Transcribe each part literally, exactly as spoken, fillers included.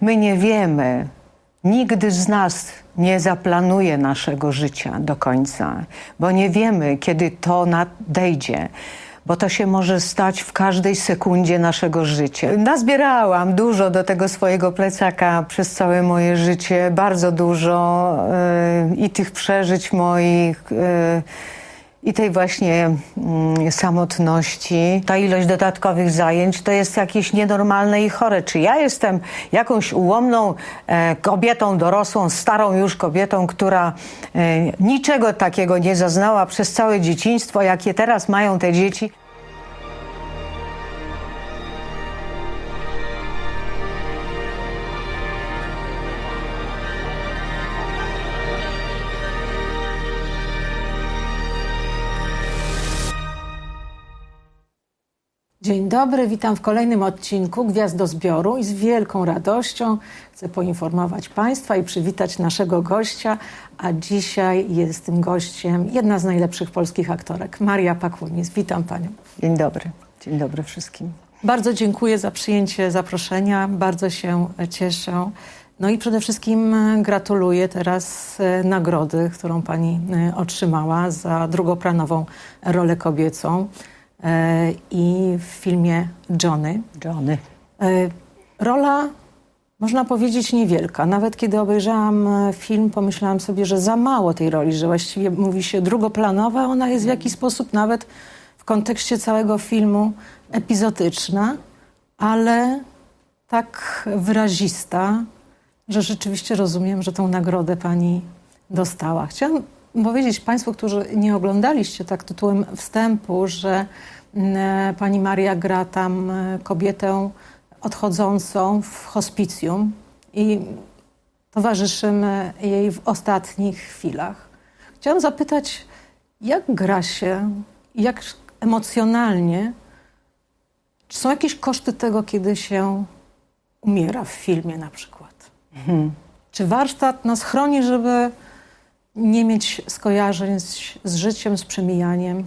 My nie wiemy, nigdy z nas nie zaplanuje naszego życia do końca, bo nie wiemy, kiedy to nadejdzie, bo to się może stać w każdej sekundzie naszego życia. Nazbierałam dużo do tego swojego plecaka przez całe moje życie, bardzo dużo yy, i tych przeżyć moich, yy, i tej właśnie mm, samotności. Ta ilość dodatkowych zajęć to jest jakieś nienormalne i chore. Czy ja jestem jakąś ułomną e, kobietą dorosłą, starą już kobietą, która e, niczego takiego nie zaznała przez całe dzieciństwo, jakie teraz mają te dzieci? Dzień dobry, witam w kolejnym odcinku Gwiazdozbioru i z wielką radością chcę poinformować Państwa i przywitać naszego gościa, a dzisiaj jest tym gościem jedna z najlepszych polskich aktorek, Maria Pakunis. Witam Panią. Dzień dobry, dzień dobry wszystkim. Bardzo dziękuję za przyjęcie zaproszenia, bardzo się cieszę. No i przede wszystkim gratuluję teraz nagrody, którą Pani otrzymała za drugoplanową rolę kobiecą. I w filmie Johnny. Johnny. Rola, można powiedzieć, niewielka. Nawet kiedy obejrzałam film, pomyślałam sobie, że za mało tej roli, że właściwie mówi się drugoplanowa, ona jest w jakiś sposób nawet w kontekście całego filmu epizodyczna, ale tak wyrazista, że rzeczywiście rozumiem, że tą nagrodę Pani dostała. Chciałam powiedzieć Państwu, którzy nie oglądaliście, tak tytułem wstępu, że Pani Maria gra tam kobietę odchodzącą w hospicjum i towarzyszymy jej w ostatnich chwilach. Chciałam zapytać, jak gra się, jak emocjonalnie, czy są jakieś koszty tego, kiedy się umiera w filmie na przykład? Mhm. Czy warsztat nas chroni, żeby nie mieć skojarzeń z, z życiem, z przemijaniem?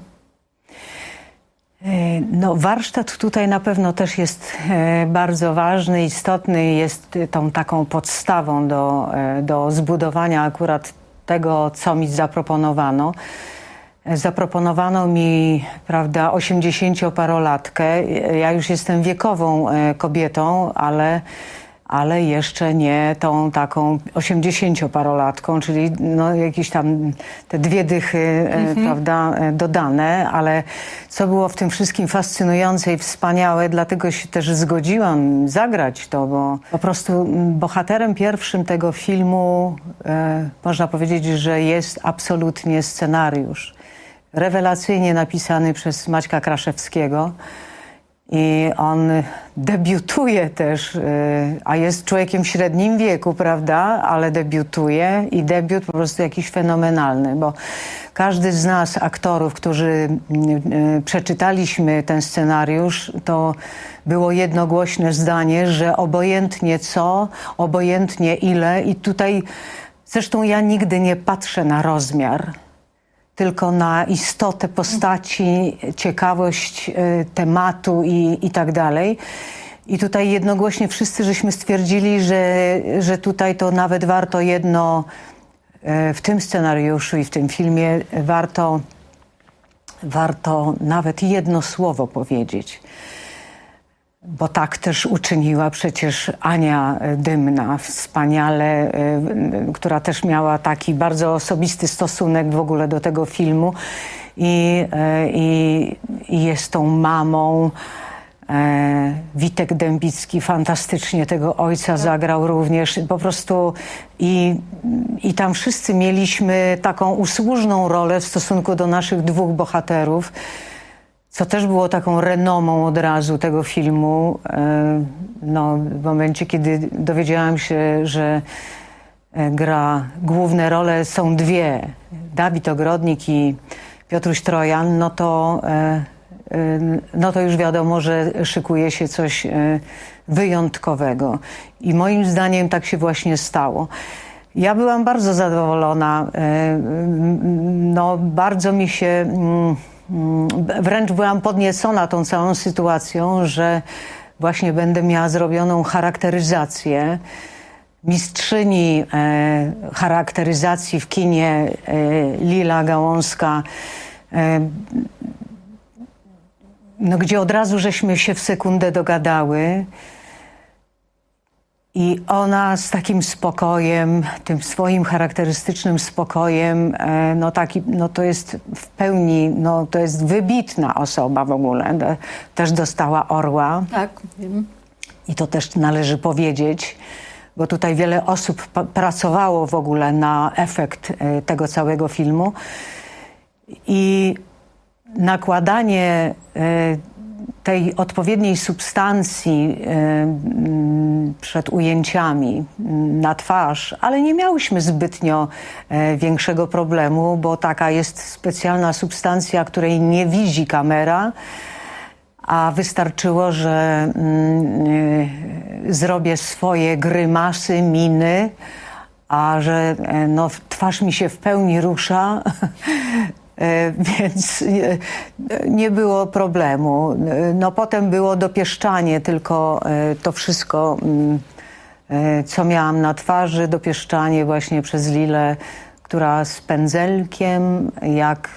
No, warsztat tutaj na pewno też jest bardzo ważny, istotny, jest tą taką podstawą do, do zbudowania akurat tego, co mi zaproponowano. Zaproponowano mi, prawda, osiemdziesięcioparolatkę. Ja już jestem wiekową kobietą, ale ale jeszcze nie tą taką osiemdziesięcioparolatką, czyli no jakieś tam te dwie dychy, mhm. prawda, dodane, ale co było w tym wszystkim fascynujące i wspaniałe, dlatego się też zgodziłam zagrać to, bo po prostu bohaterem pierwszym tego filmu e, można powiedzieć, że jest absolutnie scenariusz. Rewelacyjnie napisany przez Maćka Kraszewskiego. I on debiutuje też, a jest człowiekiem w średnim wieku, prawda, ale debiutuje i debiut po prostu jakiś fenomenalny, bo każdy z nas, aktorów, którzy przeczytaliśmy ten scenariusz, to było jednogłośne zdanie, że obojętnie co, obojętnie ile i tutaj zresztą ja nigdy nie patrzę na rozmiar, tylko na istotę postaci, ciekawość y, tematu i, i tak dalej. I tutaj jednogłośnie wszyscy żeśmy stwierdzili, że, że tutaj to nawet warto jedno y, w tym scenariuszu i w tym filmie warto, warto nawet jedno słowo powiedzieć. Bo tak też uczyniła przecież Ania Dymna, wspaniale, y, która też miała taki bardzo osobisty stosunek w ogóle do tego filmu i, y, i, i jest tą mamą. Y, Witek Dębicki fantastycznie tego ojca zagrał również. Po prostu i, i tam wszyscy mieliśmy taką usłużną rolę w stosunku do naszych dwóch bohaterów, co też było taką renomą od razu tego filmu. No, w momencie, kiedy dowiedziałam się, że gra główne role są dwie, Dawid Ogrodnik i Piotruś Trojan, no to, no to już wiadomo, że szykuje się coś wyjątkowego. I moim zdaniem tak się właśnie stało. Ja byłam bardzo zadowolona. No, bardzo mi się... Wręcz byłam podniecona tą całą sytuacją, że właśnie będę miała zrobioną charakteryzację. Mistrzyni e, charakteryzacji w kinie e, Lila Gałązka, e, no, gdzie od razu żeśmy się w sekundę dogadały. I ona z takim spokojem, tym swoim charakterystycznym spokojem, e, no, taki, no to jest w pełni, no to jest wybitna osoba w ogóle. De, też dostała Orła. Tak, wiem. I to też należy powiedzieć, bo tutaj wiele osób pracowało w ogóle na efekt e, tego całego filmu. I nakładanie e, tej odpowiedniej substancji y, przed ujęciami na twarz, ale nie miałyśmy zbytnio y, większego problemu, bo taka jest specjalna substancja, której nie widzi kamera, a wystarczyło, że y, y, zrobię swoje grymasy, miny, a że y, no, twarz mi się w pełni rusza, E, więc nie, nie było problemu. No potem było dopieszczanie, tylko e, to wszystko, e, co miałam na twarzy, dopieszczanie właśnie przez Lilę, która z pędzelkiem, jak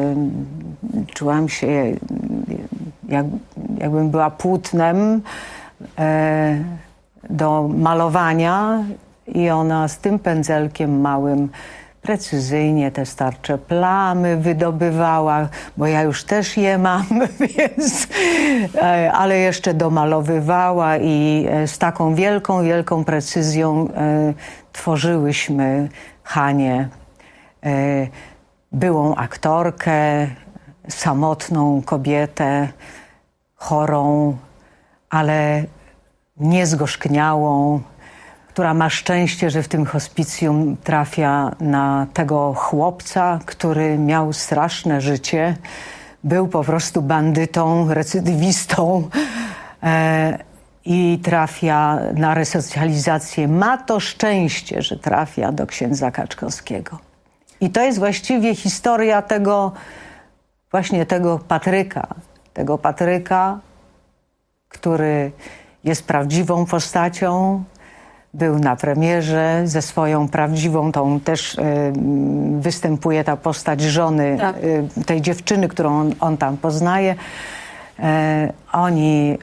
e, czułam się, jak, jakbym była płótnem e, do malowania i ona z tym pędzelkiem małym precyzyjnie te starcze plamy wydobywała, bo ja już też je mam, więc, ale jeszcze domalowywała i z taką wielką, wielką precyzją e, tworzyłyśmy Hanię, e, byłą aktorkę, samotną kobietę, chorą, ale niezgorzkniałą, która ma szczęście, że w tym hospicjum trafia na tego chłopca, który miał straszne życie. Był po prostu bandytą, recydywistą e, i trafia na resocjalizację. Ma to szczęście, że trafia do księdza Kaczkowskiego. I to jest właściwie historia tego, właśnie tego Patryka. Tego Patryka, który jest prawdziwą postacią, był na premierze ze swoją prawdziwą, tą też y, występuje ta postać żony tak. y, tej dziewczyny, którą on, on tam poznaje. Y, oni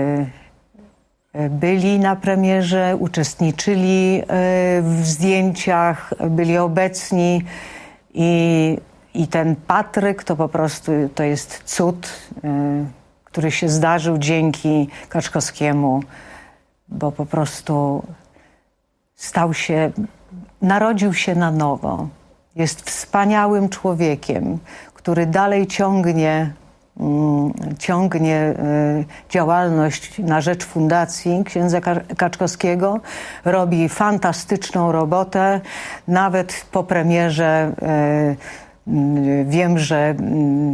y, byli na premierze, uczestniczyli y, w zdjęciach, byli obecni i, i ten Patryk to po prostu to jest cud, y, który się zdarzył dzięki Kaczkowskiemu, bo po prostu stał się, narodził się na nowo. Jest wspaniałym człowiekiem, który dalej ciągnie, mm, ciągnie y, działalność na rzecz Fundacji Księdza Kaczkowskiego. Robi fantastyczną robotę. Nawet po premierze y, y, wiem, że y,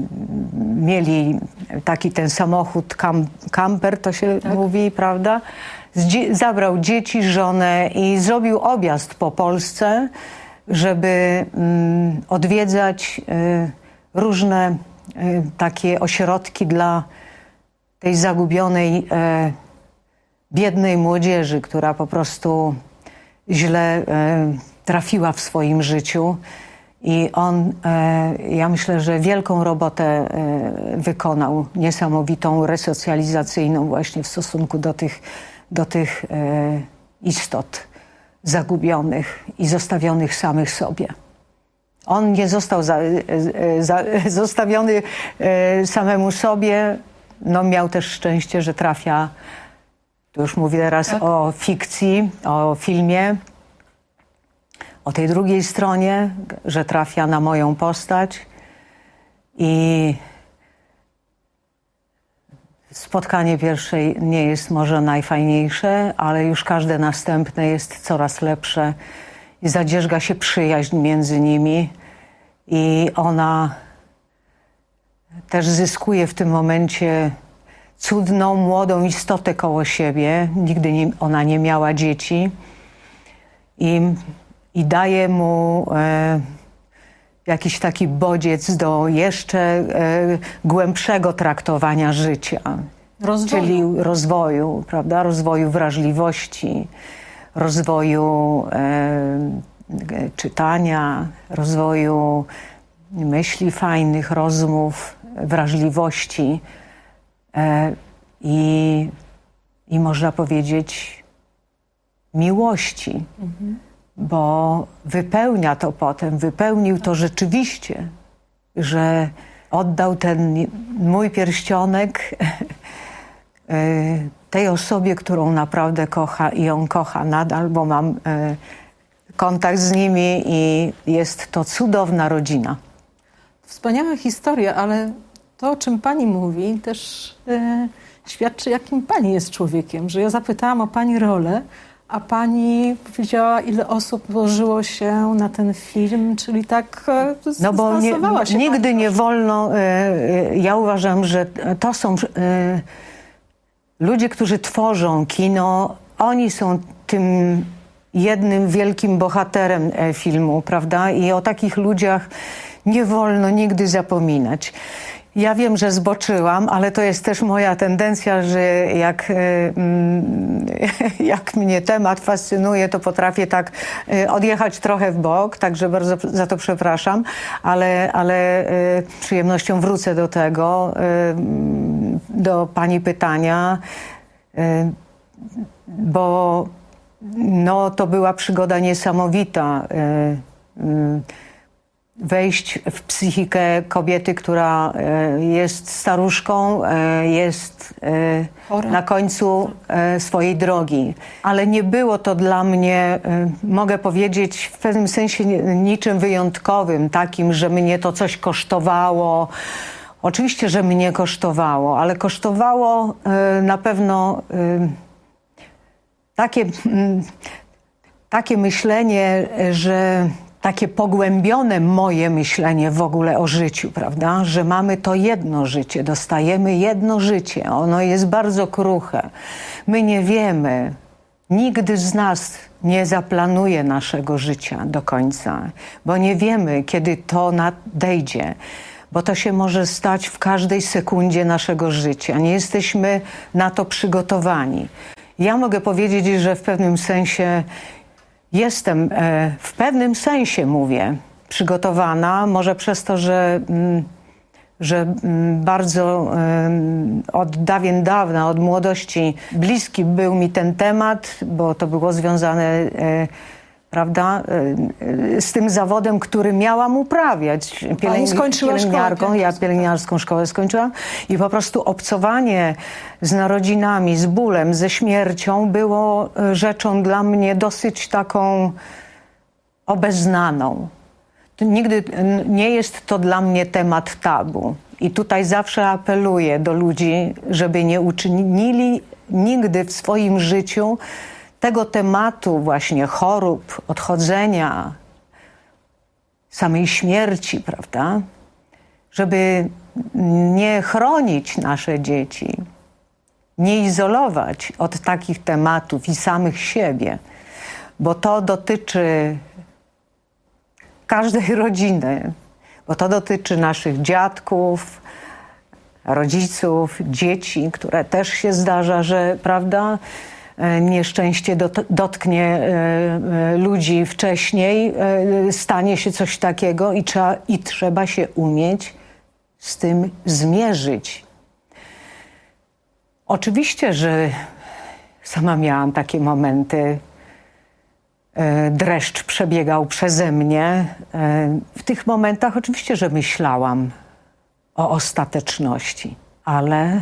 mieli taki ten samochód kam, kamper, to się tak mówi, prawda? Zabrał dzieci, żonę i zrobił objazd po Polsce, żeby mm, odwiedzać y, różne y, takie ośrodki dla tej zagubionej, y, biednej młodzieży, która po prostu źle y, trafiła w swoim życiu. I on, y, ja myślę, że wielką robotę y, wykonał, niesamowitą, resocjalizacyjną właśnie w stosunku do tych do tych e, istot zagubionych i zostawionych samych sobie. On nie został za, e, za, zostawiony e, samemu sobie, no miał też szczęście, że trafia, tu już mówię teraz tak. o fikcji, o filmie, o tej drugiej stronie, że trafia na moją postać i spotkanie pierwsze nie jest może najfajniejsze, ale już każde następne jest coraz lepsze i zadzierzga się przyjaźń między nimi i ona też zyskuje w tym momencie cudną, młodą istotę koło siebie. Nigdy nie, ona nie miała dzieci i, i daje mu e, jakiś taki bodziec do jeszcze e, głębszego traktowania życia. Rozwoju. czyli rozwoju, prawda? Rozwoju wrażliwości, rozwoju e, czytania, rozwoju myśli fajnych, rozmów, wrażliwości e, i, i można powiedzieć miłości, mhm. bo wypełnia to potem, wypełnił to rzeczywiście, że oddał ten mój pierścionek tej osobie, którą naprawdę kocha i ją kocha nadal, bo mam kontakt z nimi i jest to cudowna rodzina. Wspaniała historia, ale to, o czym pani mówi, też e, świadczy, jakim pani jest człowiekiem. Że ja zapytałam o pani rolę, a pani powiedziała, ile osób włożyło się na ten film, czyli tak e, no bo nie, się nigdy pani. nie wolno, e, ja uważam, że to są e, ludzie, którzy tworzą kino, oni są tym jednym wielkim bohaterem e, filmu, prawda? I o takich ludziach nie wolno nigdy zapominać. Ja wiem, że zboczyłam, ale to jest też moja tendencja, że jak, jak mnie temat fascynuje, to potrafię tak odjechać trochę w bok, także bardzo za to przepraszam, ale, ale z przyjemnością wrócę do tego, do pani pytania, bo no, to była przygoda niesamowita. Wejść w psychikę kobiety, która jest staruszką, jest na końcu swojej drogi. Ale nie było to dla mnie, mogę powiedzieć, w pewnym sensie niczym wyjątkowym, takim, że mnie to coś kosztowało. Oczywiście, że mnie kosztowało, ale kosztowało na pewno takie, takie myślenie, że takie pogłębione moje myślenie w ogóle o życiu, prawda? Że mamy to jedno życie, dostajemy jedno życie. Ono jest bardzo kruche. My nie wiemy, nigdy z nas nie zaplanuje naszego życia do końca, bo nie wiemy, kiedy to nadejdzie, bo to się może stać w każdej sekundzie naszego życia. Nie jesteśmy na to przygotowani. Ja mogę powiedzieć, że w pewnym sensie jestem, w pewnym sensie mówię, przygotowana, może przez to, że, że bardzo od dawien dawna, od młodości bliski był mi ten temat, bo to było związane, prawda, z tym zawodem, który miałam uprawiać. Pani skończyła pielęgniarką, szkołę. Ja pielęgniarską szkołę skończyłam i po prostu obcowanie z narodzinami, z bólem, ze śmiercią było rzeczą dla mnie dosyć taką obeznaną. To nigdy nie jest to dla mnie temat tabu. I tutaj zawsze apeluję do ludzi, żeby nie uczynili nigdy w swoim życiu tego tematu właśnie chorób, odchodzenia, samej śmierci, prawda? Żeby nie chronić nasze dzieci, nie izolować od takich tematów i samych siebie, bo to dotyczy każdej rodziny, bo to dotyczy naszych dziadków, rodziców, dzieci, które też się zdarza, że, prawda, nieszczęście dot- dotknie e, ludzi wcześniej, e, stanie się coś takiego i trzeba, i trzeba się umieć z tym zmierzyć. Oczywiście, że sama miałam takie momenty, e, dreszcz przebiegał przeze mnie. E, w tych momentach oczywiście, że myślałam o ostateczności, ale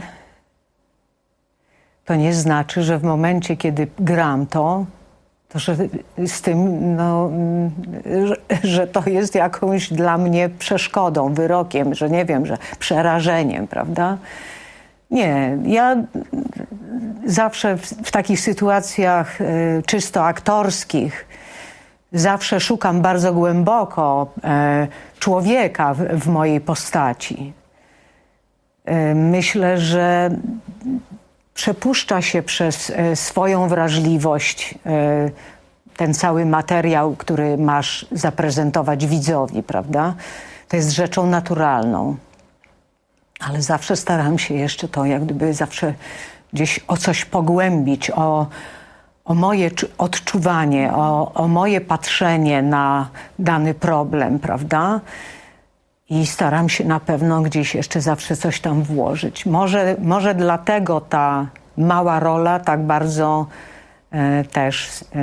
to nie znaczy, że w momencie, kiedy gram to, to że z tym, no, że, że to jest jakąś dla mnie przeszkodą, wyrokiem, że nie wiem, że przerażeniem, prawda? Nie, ja zawsze w, w takich sytuacjach y, czysto aktorskich zawsze szukam bardzo głęboko y, człowieka w, w mojej postaci. Y, myślę, że przepuszcza się przez e, swoją wrażliwość e, ten cały materiał, który masz zaprezentować widzowi, prawda? To jest rzeczą naturalną. ale zawsze staram się jeszcze to, jak gdyby zawsze gdzieś o coś pogłębić, o, o moje odczuwanie, o, o moje patrzenie na dany problem, prawda? I staram się na pewno gdzieś jeszcze zawsze coś tam włożyć. Może, może dlatego ta mała rola tak bardzo e, też e,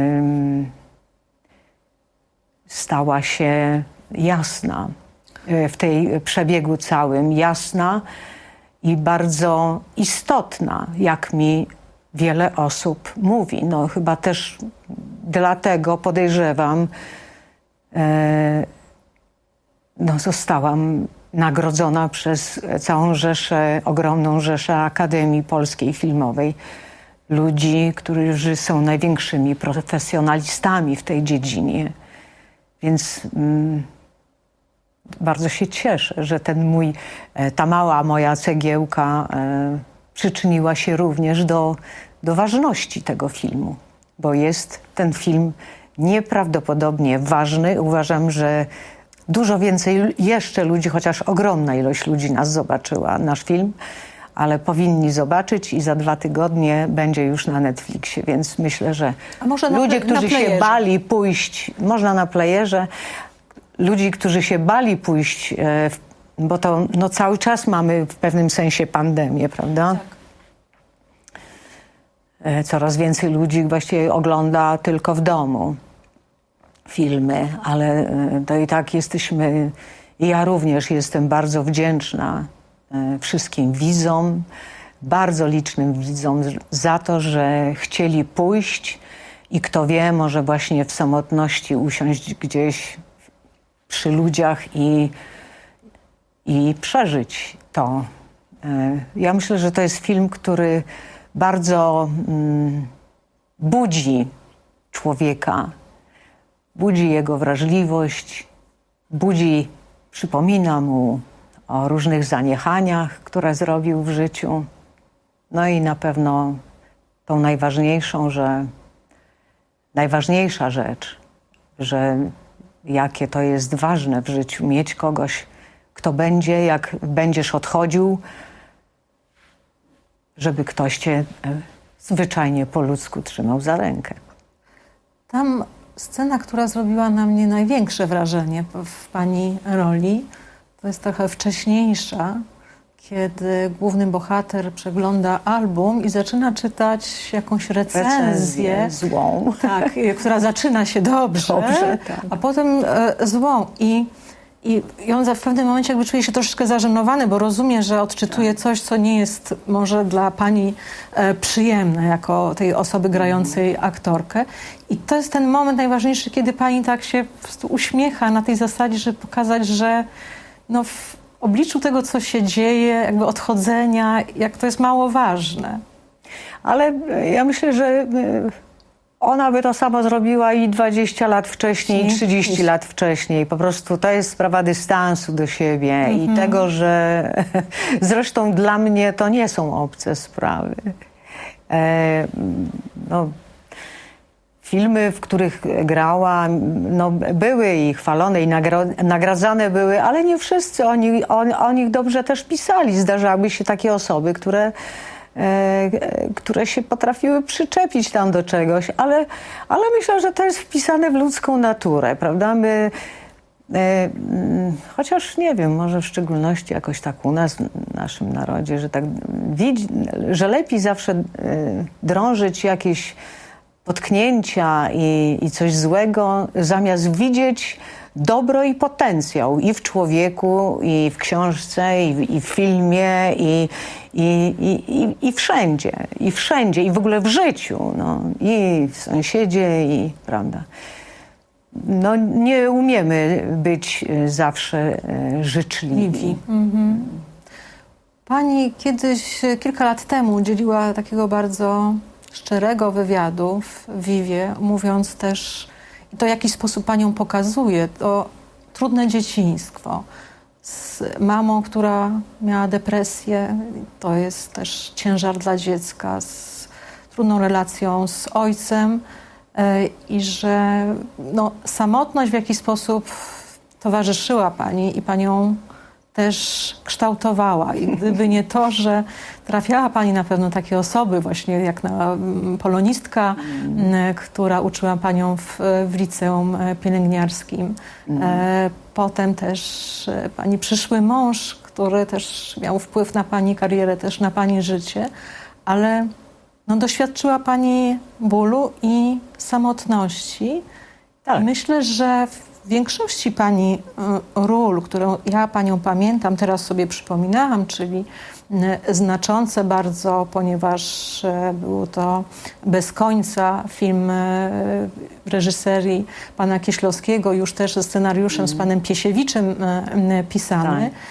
stała się jasna e, w tej przebiegu całym. Jasna i bardzo istotna, jak mi wiele osób mówi. No chyba też dlatego podejrzewam, e, no zostałam nagrodzona przez całą rzeszę, ogromną rzeszę Akademii Polskiej Filmowej. Ludzi, którzy są największymi profesjonalistami w tej dziedzinie. Więc mm, bardzo się cieszę, że ten mój, ta mała moja cegiełka e, przyczyniła się również do, do ważności tego filmu. Bo jest ten film nieprawdopodobnie ważny. Uważam, że dużo więcej jeszcze ludzi, chociaż ogromna ilość ludzi nas zobaczyła, nasz film, ale powinni zobaczyć i za dwa tygodnie będzie już na Netflixie, więc myślę, że A może na ludzie, ple- którzy na się playerze. bali pójść, można na playerze, ludzi, którzy się bali pójść, e, w, bo to no, cały czas mamy w pewnym sensie pandemię, prawda? Tak. E, coraz więcej ludzi właściwie ogląda tylko w domu filmy, ale e, to i tak jesteśmy, i ja również jestem bardzo wdzięczna e, wszystkim widzom, bardzo licznym widzom za to, że chcieli pójść i kto wie, może właśnie w samotności usiąść gdzieś przy ludziach i, i przeżyć to. E, ja myślę, że to jest film, który bardzo mm, budzi człowieka, budzi jego wrażliwość, budzi, przypomina mu o różnych zaniechaniach, które zrobił w życiu. No i na pewno tą najważniejszą, że najważniejsza rzecz, że jakie to jest ważne w życiu, mieć kogoś, kto będzie, jak będziesz odchodził, żeby ktoś cię e, zwyczajnie po ludzku trzymał za rękę. Tam scena, która zrobiła na mnie największe wrażenie w pani roli, to jest trochę wcześniejsza, kiedy główny bohater przegląda album i zaczyna czytać jakąś recenzję, Recenzję złą. tak, która zaczyna się dobrze, Dobrze, tak. a potem e, złą. I, i, I on za- w pewnym momencie jakby czuje się troszeczkę zażenowany, bo rozumie, że odczytuje coś, co nie jest może dla pani e, przyjemne, jako tej osoby grającej aktorkę. I to jest ten moment najważniejszy, kiedy pani tak się po prostu uśmiecha na tej zasadzie, żeby pokazać, że no, w obliczu tego, co się dzieje, jakby odchodzenia, jak to jest mało ważne. Ale e, ja myślę, że e, ona by to samo zrobiła i dwadzieścia lat wcześniej, i trzydzieści lat wcześniej. Po prostu to jest sprawa dystansu do siebie i tego, że zresztą dla mnie to nie są obce sprawy. E, no, filmy, w których grała, no, były i chwalone i nagro- nagradzane były, ale nie wszyscy o nich, o, o nich dobrze też pisali. Zdarzały się takie osoby, które E, które się potrafiły przyczepić tam do czegoś, ale, ale myślę, że to jest wpisane w ludzką naturę, prawda? My, e, mm, chociaż nie wiem, może w szczególności jakoś tak u nas, w naszym narodzie, że tak widzi, że lepiej zawsze e, drążyć jakieś potknięcia i, i coś złego, zamiast widzieć dobro i potencjał i w człowieku, i w książce, i w, i w filmie, i, i, i, i, i wszędzie, i wszędzie, i w ogóle w życiu, no, i w sąsiedzie, i prawda. No, nie umiemy być zawsze e, życzliwi. Mhm. Pani kiedyś, kilka lat temu, udzieliła takiego bardzo szczerego wywiadu w Vivie, mówiąc też, i to w jakiś sposób panią pokazuje, to trudne dzieciństwo z mamą, która miała depresję, to jest też ciężar dla dziecka, z trudną relacją z ojcem e, i że no, samotność w jakiś sposób towarzyszyła pani i panią też kształtowała. I gdyby nie to, że trafiała pani na pewno takie osoby, właśnie jak na polonistka, mm. która uczyła panią w, w liceum pielęgniarskim. Mm. E, potem też pani przyszły mąż, który też miał wpływ na pani karierę, też na pani życie, ale no, doświadczyła pani bólu i samotności. Tak. I myślę, że w większości pani ról, którą ja panią pamiętam, teraz sobie przypominałam, czyli znaczące bardzo, ponieważ był to Bez końca, film w reżyserii pana Kieślowskiego, już też ze scenariuszem mm. z panem Piesiewiczem pisany. Tak.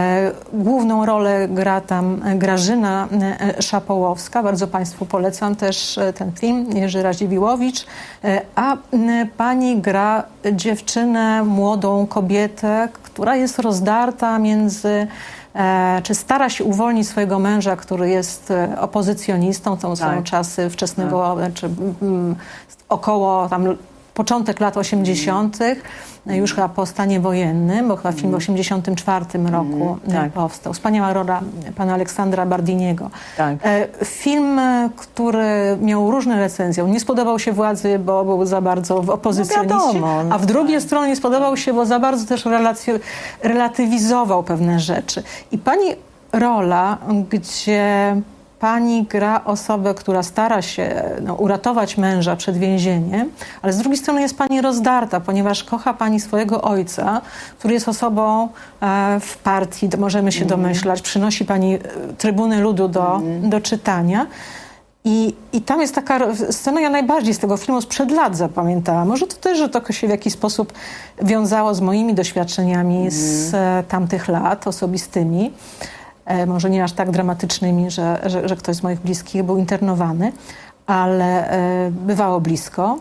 Główną rolę gra tam Grażyna Szapołowska. Bardzo państwu polecam też ten film, Jerzy Radziwiłowicz. A pani gra dziewczynę, młodą kobietę, która jest rozdarta między, czy stara się uwolnić swojego męża, który jest opozycjonistą. To są tak. czasy wczesnego, tak. czy um, około tam początek lat osiemdziesiątych, mm. już chyba po stanie wojennym, bo chyba film w osiemdziesiątym czwartym roku mm, tak. powstał. Wspaniała rola pana Aleksandra Bardiniego. Tak. Film, który miał różne recenzje. On nie spodobał się władzy, bo był za bardzo w opozycjoniści, no a w drugiej tak. stronie nie spodobał się, bo za bardzo też relacji- relatywizował pewne rzeczy. I pani rola, gdzie pani gra osobę, która stara się no, uratować męża przed więzieniem, ale z drugiej strony jest pani rozdarta, ponieważ kocha pani swojego ojca, który jest osobą e, w partii, to możemy się mm. domyślać, przynosi pani Trybuny Ludu do, mm. do czytania. I, I tam jest taka scena, ja najbardziej z tego filmu sprzed lat zapamiętałam. Może to też, że to się w jakiś sposób wiązało z moimi doświadczeniami mm. z e, tamtych lat osobistymi. E, może nie aż tak dramatycznymi, że, że, że ktoś z moich bliskich był internowany, ale e, bywało blisko.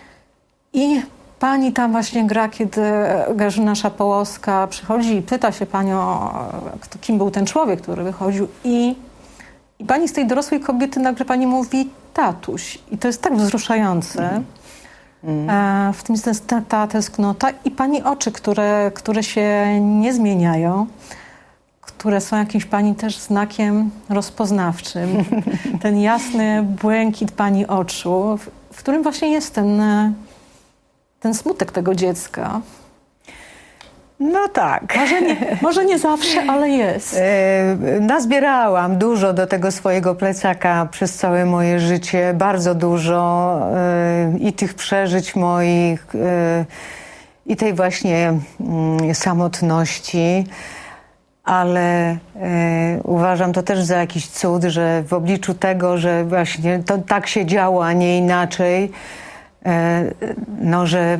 I pani tam właśnie gra, kiedy Grażyna Szapołowska przychodzi i pyta się panią, kto, kim był ten człowiek, który wychodził. I, I pani z tej dorosłej kobiety nagle pani mówi tatuś. I to jest tak wzruszające. Mm. E, w tym jest ta, ta tęsknota i pani oczy, które, które się nie zmieniają, które są jakimś pani też znakiem rozpoznawczym. Ten jasny błękit pani oczu, w, w którym właśnie jest ten, ten smutek tego dziecka. No tak. Może nie, może nie zawsze, ale jest. E, nazbierałam dużo do tego swojego plecaka przez całe moje życie. Bardzo dużo e, i tych przeżyć moich, e, i tej właśnie e, samotności. Ale e, uważam to też za jakiś cud, że w obliczu tego, że właśnie to tak się działo, a nie inaczej, e, no, że,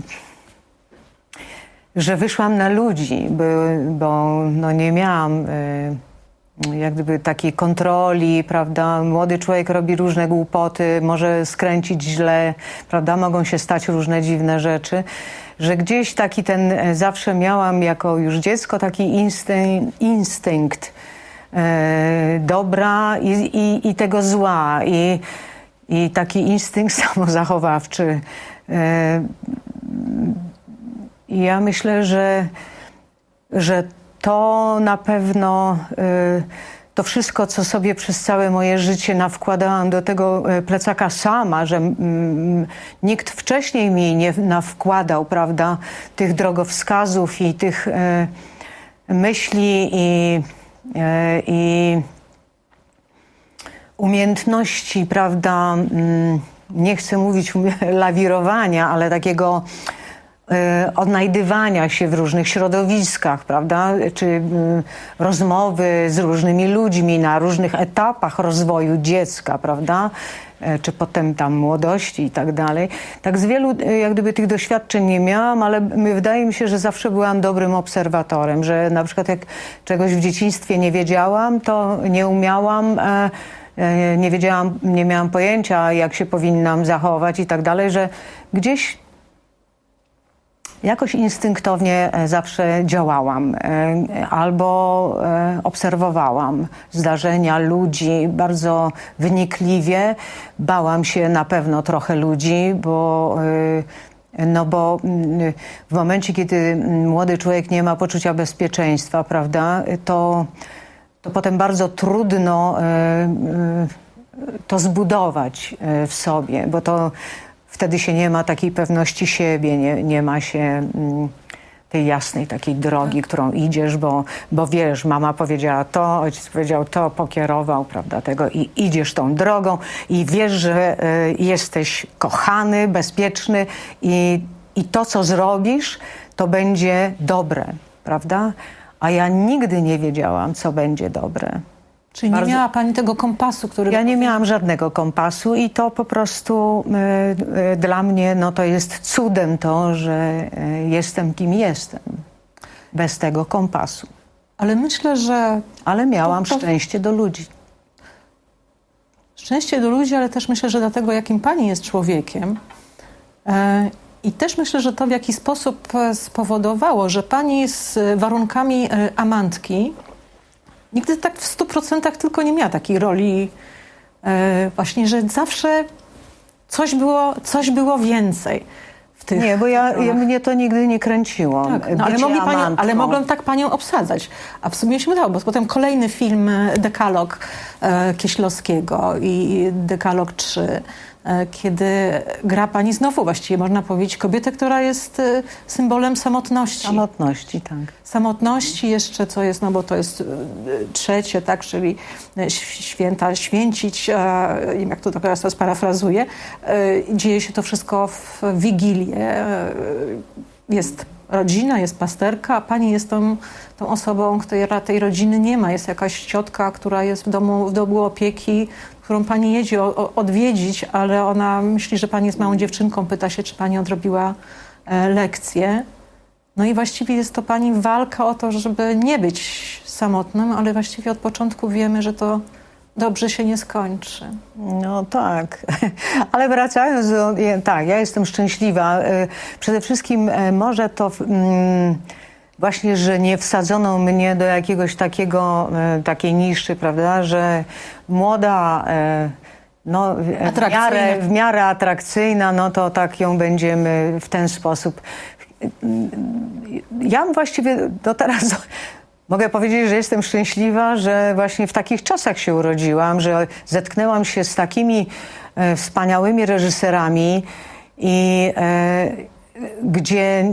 że wyszłam na ludzi, bo, bo no, nie miałam e, jak gdyby takiej kontroli, prawda? Młody człowiek robi różne głupoty, może skręcić źle, prawda? Mogą się stać różne dziwne rzeczy. Że gdzieś taki ten, zawsze miałam jako już dziecko taki instynkt, instynkt e, dobra i, i, i tego zła. I, i taki instynkt samozachowawczy. E, I ja myślę, że, że to na pewno... E, To wszystko, co sobie przez całe moje życie nawkładałam do tego plecaka sama, że mm, nikt wcześniej mi nie nawkładał, prawda, tych drogowskazów i tych e, myśli i, e, i umiejętności, prawda, mm, nie chcę mówić lawirowania, ale takiego odnajdywania się w różnych środowiskach, prawda, czy y, rozmowy z różnymi ludźmi na różnych etapach rozwoju dziecka, prawda, e, czy potem tam młodości i tak dalej. Tak z wielu jak gdyby tych doświadczeń nie miałam, ale wydaje mi się, że zawsze byłam dobrym obserwatorem, że na przykład jak czegoś w dzieciństwie nie wiedziałam, to nie umiałam, e, e, nie wiedziałam, nie miałam pojęcia, jak się powinnam zachować i tak dalej, że gdzieś jakoś instynktownie zawsze działałam albo obserwowałam zdarzenia, ludzi bardzo wynikliwie. Bałam się na pewno trochę ludzi, bo No bo mm, w momencie, kiedy młody człowiek nie ma poczucia bezpieczeństwa, prawda, to, to potem bardzo trudno y, y, to zbudować y, w sobie, bo to wtedy się nie ma takiej pewności siebie, nie, nie ma się y, tej jasnej takiej drogi, którą idziesz, bo, bo wiesz, mama powiedziała to, ojciec powiedział to, pokierował, prawda, tego i idziesz tą drogą i wiesz, że y, jesteś kochany, bezpieczny i, i to, co zrobisz, to będzie dobre, prawda? A ja nigdy nie wiedziałam, co będzie dobre. Czyli Bardzo... nie miała pani tego kompasu, który... Ja nie miałam żadnego kompasu i to po prostu y, y, dla mnie no, to jest cudem to, że y, jestem kim jestem. Bez tego kompasu. Ale myślę, że... Ale miałam to, to... szczęście do ludzi. Szczęście do ludzi, ale też myślę, że dlatego, jakim pani jest człowiekiem. E, I też myślę, że to w jakiś sposób spowodowało, że pani z warunkami e, amantki nigdy tak w stu procentach tylko nie miała takiej roli e, właśnie, że zawsze coś było, coś było więcej w tych... Nie, bo ja, ja, mnie to nigdy nie kręciło. Tak, no, ale, mogli panią, ale mogłem tak panią obsadzać. A w sumie się udało, bo potem kolejny film Dekalog e, Kieślowskiego i Dekalog trzy, e, kiedy gra pani znowu właściwie, można powiedzieć, kobietę, która jest e, symbolem samotności. Samotności, tak. Samotności jeszcze, co jest, no bo to jest e, trzecie, tak, czyli e, święta, święcić, e, jak to teraz to sparafrazuję, e, dzieje się to wszystko w Wigilię. E, jest rodzina, jest pasterka, a pani jest tą, tą osobą, która tej rodziny nie ma. Jest jakaś ciotka, która jest w domu, w domu opieki, którą pani jedzie o, o, odwiedzić, ale ona myśli, że pani jest małą dziewczynką, pyta się, czy pani odrobiła e, lekcję. No i właściwie jest to pani walka o to, żeby nie być samotnym, ale właściwie od początku wiemy, że to dobrze się nie skończy. No tak, ale wracając do... Tak, ja jestem szczęśliwa. Przede wszystkim może to właśnie, że nie wsadzono mnie do jakiegoś takiego, takiej niszy, prawda, że młoda, no w miarę, w miarę atrakcyjna, no to tak ją będziemy w ten sposób... Ja właściwie do teraz... Mogę powiedzieć, że jestem szczęśliwa, że właśnie w takich czasach się urodziłam, że zetknęłam się z takimi e, wspaniałymi reżyserami i e, gdzie e,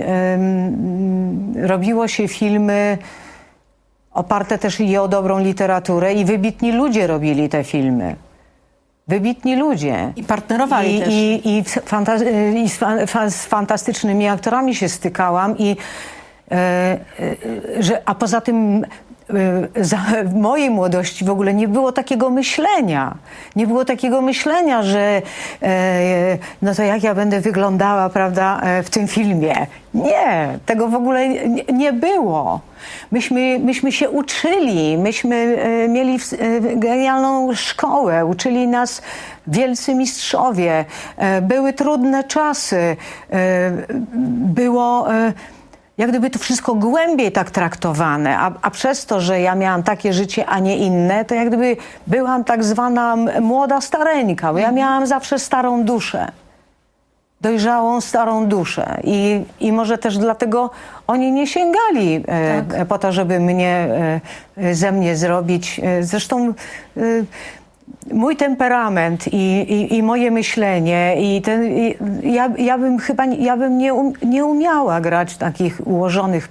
robiło się filmy oparte też i o dobrą literaturę i wybitni ludzie robili te filmy. Wybitni ludzie. I partnerowali I, też. I, i, fanta- i z, fa- z fantastycznymi aktorami się stykałam i E, że, a poza tym e, za, w mojej młodości w ogóle nie było takiego myślenia. Nie było takiego myślenia, że e, no to jak ja będę wyglądała, prawda, w tym filmie. Nie, tego w ogóle nie, nie było. Myśmy, myśmy się uczyli, myśmy e, mieli w, e, genialną szkołę, uczyli nas wielcy mistrzowie. E, były trudne czasy. E, było... E, jak gdyby to wszystko głębiej tak traktowane, a, a przez to, że ja miałam takie życie, a nie inne, to jak gdyby byłam tak zwana młoda stareńka, bo ja miałam zawsze starą duszę, dojrzałą starą duszę i, i może też dlatego oni nie sięgali tak. e, po to, żeby mnie, e, ze mnie zrobić. E, zresztą e, mój temperament i, i, i moje myślenie i ten, i ja, ja bym chyba ja bym nie, um, nie umiała grać takich ułożonych,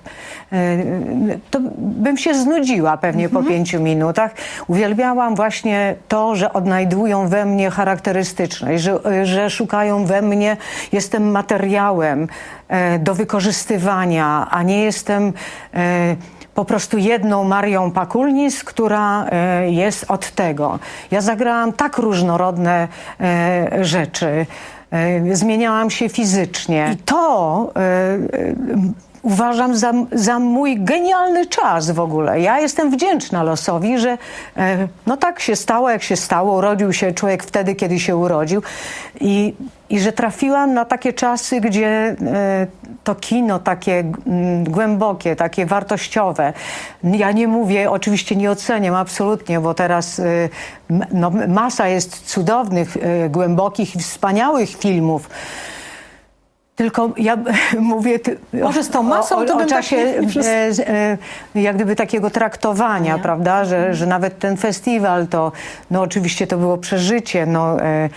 to bym się znudziła pewnie mhm. po pięciu minutach. Uwielbiałam właśnie to, że odnajdują we mnie charakterystyczność, że, że szukają we mnie, jestem materiałem do wykorzystywania, a nie jestem po prostu jedną Marią Pakulnis, która e, jest od tego. Ja zagrałam tak różnorodne e, rzeczy. E, zmieniałam się fizycznie. I to e, e, uważam za, za mój genialny czas w ogóle. Ja jestem wdzięczna losowi, że e, no tak się stało, jak się stało. Urodził się człowiek wtedy, kiedy się urodził. I, i że trafiłam na takie czasy, gdzie e, to kino takie m, głębokie, takie wartościowe. Ja nie mówię, oczywiście nie oceniam absolutnie, bo teraz e, no, masa jest cudownych, e, głębokich i wspaniałych filmów. Tylko ja mówię ty, Może z tą masą o, o, to o bym czasie tak nie- przez- e, z- e, jak gdyby takiego traktowania, Nie. prawda, że, że nawet ten festiwal to, no oczywiście to było przeżycie, no e, e,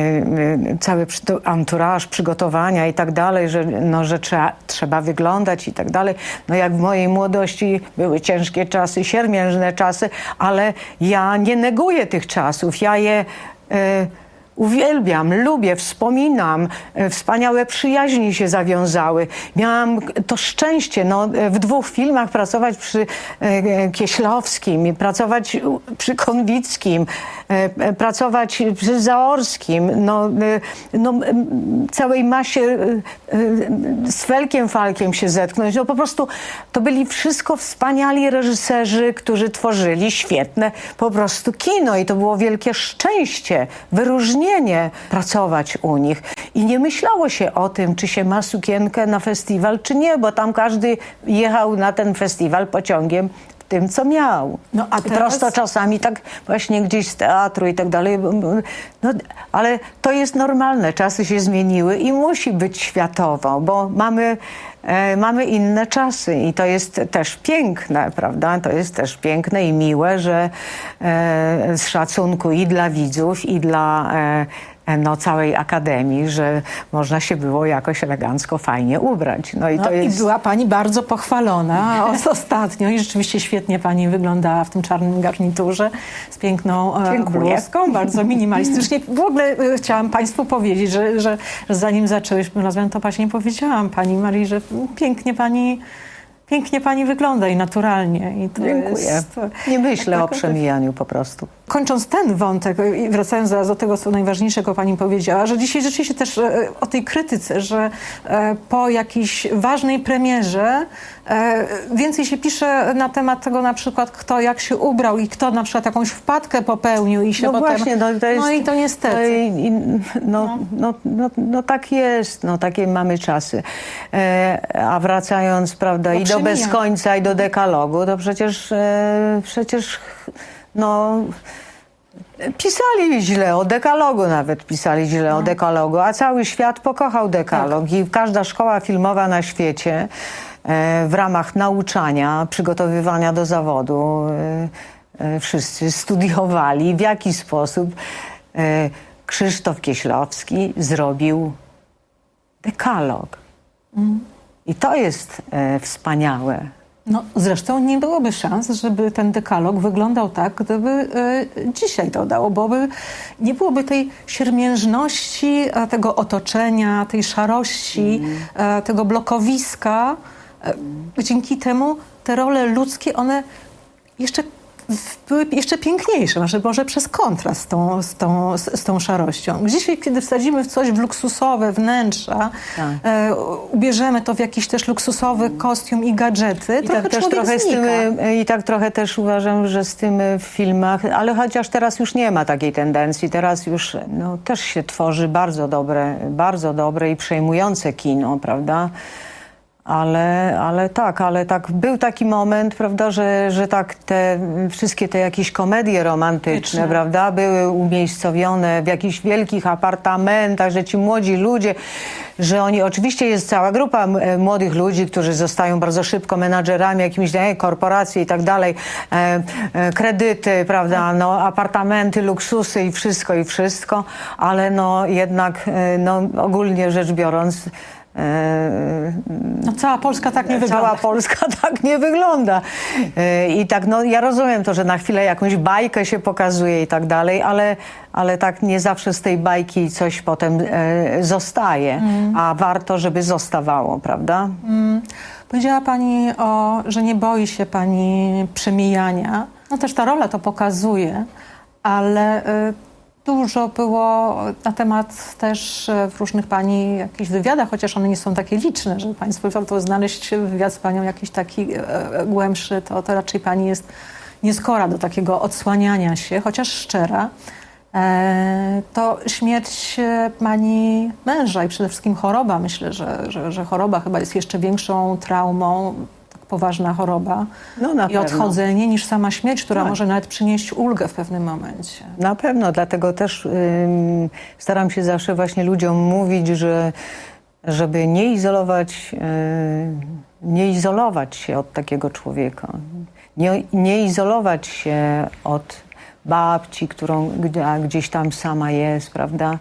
e, cały przy- to anturaż, przygotowania i tak dalej, że, no, że trzeba, trzeba wyglądać i tak dalej. No jak w mojej młodości były ciężkie czasy, siermiężne czasy, ale ja nie neguję tych czasów, ja je e, uwielbiam, lubię, wspominam. E, Wspaniałe przyjaźni się zawiązały. Miałam to szczęście no, e, w dwóch filmach pracować przy e, Kieślowskim, pracować u- przy Konwickim, e, e, pracować przy Zaorskim. No, e, no, m, całej masie e, e, z Felkiem Falkiem się zetknąć. No, po prostu to byli wszystko wspaniali reżyserzy, którzy tworzyli świetne po prostu kino i to było wielkie szczęście, wyróżnienie pracować u nich. I nie myślało się o tym, czy się ma sukienkę na festiwal, czy nie, bo tam każdy jechał na ten festiwal pociągiem w tym, co miał. No, a I teraz- prosto czasami tak właśnie gdzieś z teatru i tak dalej. No, ale to jest normalne, czasy się zmieniły i musi być światowo, bo mamy, e, mamy inne czasy i to jest też piękne, prawda? To jest też piękne i miłe, że e, z szacunku i dla widzów, i dla e, no, całej Akademii, że można się było jakoś elegancko, fajnie ubrać. No i No to i jest... była pani bardzo pochwalona os- ostatnio i rzeczywiście świetnie pani wyglądała w tym czarnym garniturze z piękną e, Dziękuję. bluzką, bardzo minimalistycznie. W ogóle e, chciałam państwu powiedzieć, że, że, że zanim zaczęłyśmy rozmawiać, to właśnie powiedziałam pani Marii, że pięknie pani, pięknie pani wygląda i naturalnie. I to Dziękuję. Jest, Nie myślę tak, o tak, przemijaniu po prostu. Kończąc ten wątek i wracając zaraz do tego, co najważniejszego pani powiedziała, że dzisiaj rzeczywiście też e, o tej krytyce, że e, po jakiejś ważnej premierze e, więcej się pisze na temat tego na przykład, kto jak się ubrał i kto na przykład jakąś wpadkę popełnił i się No potem... właśnie, no to jest... No i to niestety. to i- i- no, no, no, no tak jest, no takie mamy czasy. E, a wracając, prawda, Do i do bez przemijania. końca, i do dekalogu, to przecież, e, przecież, no... Pisali źle o dekalogu, nawet pisali źle o dekalogu, a cały świat pokochał dekalog i każda szkoła filmowa na świecie e, w ramach nauczania, przygotowywania do zawodu e, e, wszyscy studiowali, w jaki sposób e, Krzysztof Kieślowski zrobił dekalog. I to jest e, wspaniałe. No, zresztą nie byłoby szans, żeby ten dekalog wyglądał tak, gdyby e, dzisiaj to dało, bo by, nie byłoby tej siermiężności e, tego otoczenia, tej szarości, e, tego blokowiska. E, dzięki temu te role ludzkie, one jeszcze w- były jeszcze piękniejsze, może, może przez kontrast z tą, z, tą, z, z tą szarością. Dzisiaj, kiedy wsadzimy w coś w luksusowe wnętrza, Tak. e, ubierzemy to w jakiś też luksusowy kostium i gadżety, I trochę tak też człowiek trochę z znika. tym, i tak trochę też uważam, że z tym w filmach, ale chociaż teraz już nie ma takiej tendencji, teraz już no, też się tworzy bardzo dobre, bardzo dobre i przejmujące kino, prawda? Ale, ale tak, ale tak był taki moment, prawda, że, że tak te wszystkie te jakieś komedie romantyczne, Tyczne. prawda, były umiejscowione w jakichś wielkich apartamentach, że ci młodzi ludzie, że oni, oczywiście jest cała grupa m- e, młodych ludzi, którzy zostają bardzo szybko menadżerami jakimiś nie, korporacji i tak dalej, e, e, kredyty, prawda, no apartamenty, luksusy i wszystko, i wszystko, ale no jednak, e, no ogólnie rzecz biorąc, e, No, cała Polska tak nie wygląda. Cała Polska tak nie wygląda. Yy, I tak, no ja rozumiem to, że na chwilę jakąś bajkę się pokazuje i tak dalej, ale, ale tak nie zawsze z tej bajki coś potem e, zostaje, a warto, żeby zostawało, prawda? Powiedziała pani, o, że nie boi się pani przemijania. No też ta rola to pokazuje, ale y, dużo było na temat też y, w różnych pani jakichś wywiadach, chociaż one nie są takie liczne, że państwo warto znaleźć wywiad z panią jakiś taki y, y, głębszy, to, to raczej pani jest nieskora do takiego odsłaniania się, chociaż szczera. E, to śmierć e, pani męża i przede wszystkim choroba. Myślę, że, że, że choroba chyba jest jeszcze większą traumą, tak poważna choroba No, na i pewno. odchodzenie niż sama śmierć, która Tak. może nawet przynieść ulgę w pewnym momencie. Na pewno, dlatego też ym, staram się zawsze właśnie ludziom mówić, że żeby nie izolować, nie izolować się od takiego człowieka. Nie, nie izolować się od babci, którą gdzieś tam sama jest, prawda?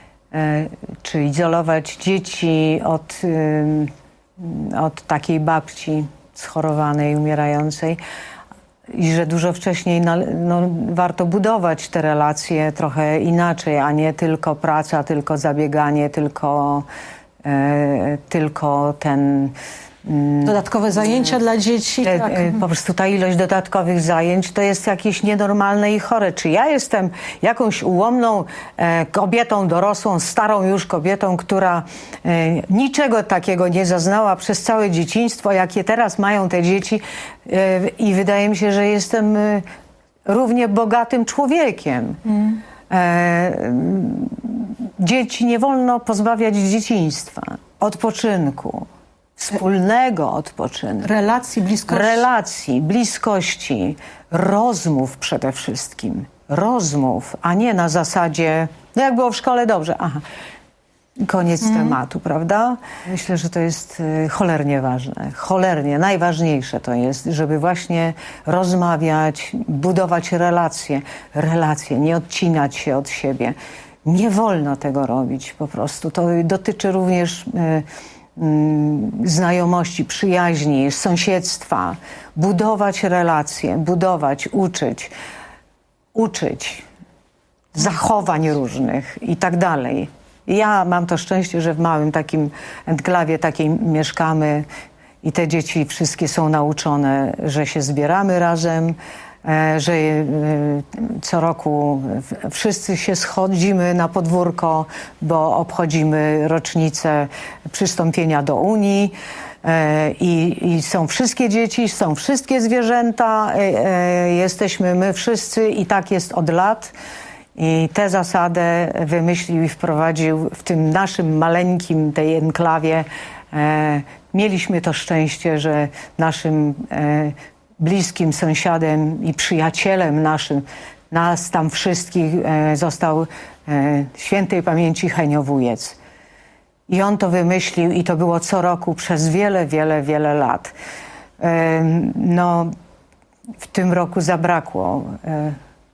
Czy izolować dzieci od, od takiej babci schorowanej, umierającej. I że dużo wcześniej no, no, warto budować te relacje trochę inaczej, a nie tylko praca, tylko zabieganie, tylko, e, tylko ten... Dodatkowe zajęcia dla dzieci. Te, tak. Po prostu ta ilość dodatkowych zajęć to jest jakieś nienormalne i chore. Czy ja jestem jakąś ułomną e, kobietą dorosłą, starą już kobietą, która e, niczego takiego nie zaznała przez całe dzieciństwo, jakie teraz mają te dzieci e, i wydaje mi się, że jestem e, równie bogatym człowiekiem. Mm. E, dzieci nie wolno pozbawiać dzieciństwa, odpoczynku. Wspólnego odpoczynku. Relacji, bliskości. Relacji, bliskości, rozmów przede wszystkim. Rozmów, a nie na zasadzie, no jak było w szkole, dobrze, aha. Koniec mm. tematu, prawda? Myślę, że to jest y, cholernie ważne. Cholernie, najważniejsze to jest, żeby właśnie rozmawiać, budować relacje. Relacje, nie odcinać się od siebie. Nie wolno tego robić po prostu. To dotyczy również... Y, znajomości, przyjaźni, sąsiedztwa, budować relacje, budować, uczyć, uczyć zachowań różnych i tak dalej. Ja mam to szczęście, że w małym takim enklawie takiej mieszkamy i te dzieci wszystkie są nauczone, że się zbieramy razem, że co roku wszyscy się schodzimy na podwórko, bo obchodzimy rocznicę przystąpienia do Unii i, i są wszystkie dzieci, są wszystkie zwierzęta, jesteśmy my wszyscy i tak jest od lat. I tę zasadę wymyślił i wprowadził w tym naszym maleńkim, tej enklawie. Mieliśmy to szczęście, że naszym bliskim sąsiadem i przyjacielem naszym, nas tam wszystkich e, został e, świętej pamięci Henio Wujec. I on to wymyślił i to było co roku przez wiele, wiele, wiele lat. E, no, w tym roku zabrakło e,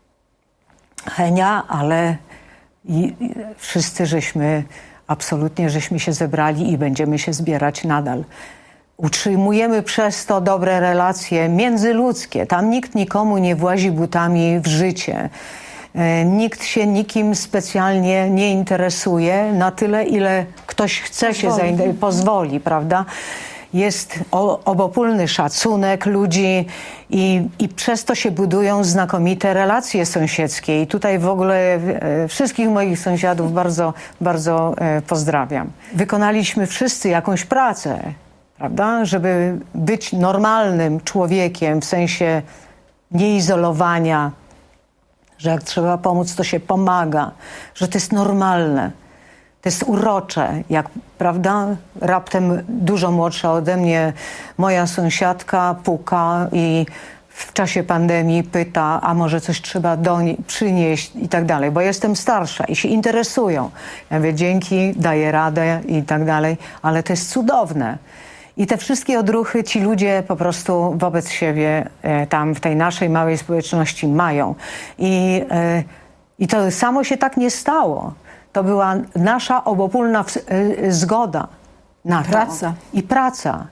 Henia, ale i, i wszyscy żeśmy, absolutnie żeśmy się zebrali i będziemy się zbierać nadal. Utrzymujemy przez to dobre relacje międzyludzkie. Tam nikt nikomu nie włazi butami w życie. Nikt się nikim specjalnie nie interesuje na tyle, ile ktoś chce się zainteresować, pozwoli, prawda? Jest obopólny szacunek ludzi i, i przez to się budują znakomite relacje sąsiedzkie. I tutaj w ogóle wszystkich moich sąsiadów bardzo, bardzo pozdrawiam. Wykonaliśmy wszyscy jakąś pracę, prawda? Żeby być normalnym człowiekiem w sensie nieizolowania, że jak trzeba pomóc, to się pomaga, że to jest normalne, to jest urocze, jak, prawda, raptem dużo młodsza ode mnie moja sąsiadka puka i w czasie pandemii pyta, a może coś trzeba do niej przynieść i tak dalej, bo jestem starsza i się interesują. Ja mówię, dzięki, daję radę i tak dalej, ale to jest cudowne. I te wszystkie odruchy ci ludzie po prostu wobec siebie e, tam w tej naszej małej społeczności mają. I, e, i to samo się tak nie stało. To była nasza obopólna w, e, zgoda na to. Praca. I praca.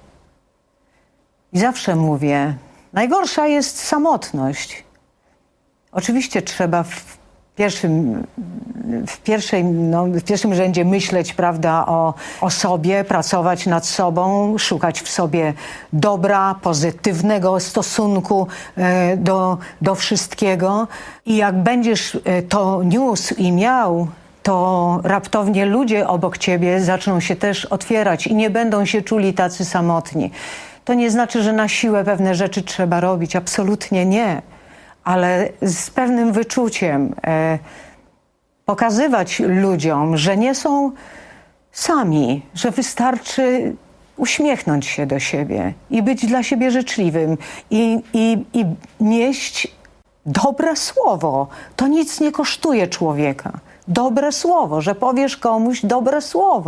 I zawsze mówię, najgorsza jest samotność. Oczywiście trzeba w pierwszym, w pierwszej, no, w pierwszym rzędzie myśleć, prawda, o, o sobie, pracować nad sobą, szukać w sobie dobra, pozytywnego stosunku e, do, do wszystkiego. I jak będziesz e, to niósł i miał, to raptownie ludzie obok ciebie zaczną się też otwierać i nie będą się czuli tacy samotni. To nie znaczy, że na siłę pewne rzeczy trzeba robić. Absolutnie nie. Ale z pewnym wyczuciem e, pokazywać ludziom, że nie są sami, że wystarczy uśmiechnąć się do siebie i być dla siebie życzliwym i, i, i nieść dobre słowo. To nic nie kosztuje człowieka. Dobre słowo, że powiesz komuś dobre słowo.